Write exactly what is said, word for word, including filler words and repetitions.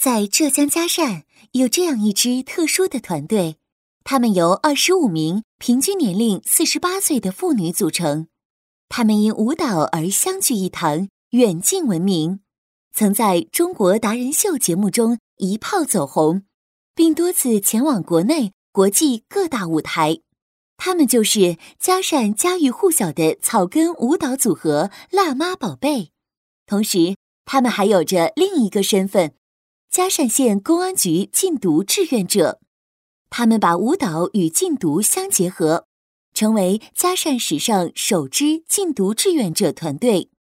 在浙江嘉善有这样一支特殊的团队，他们由二十五名平均年龄四十八岁的妇女组成。他们因舞蹈而相聚一堂，远近闻名，曾在中国达人秀节目中一炮走红，并多次前往国内、国际各大舞台。他们就是嘉善家喻户晓的草根舞蹈组合辣妈宝贝。同时，他们还有着另一个身份，嘉善县公安局禁毒志愿者。他们把舞蹈与禁毒相结合，成为嘉善史上首支禁毒志愿者团队。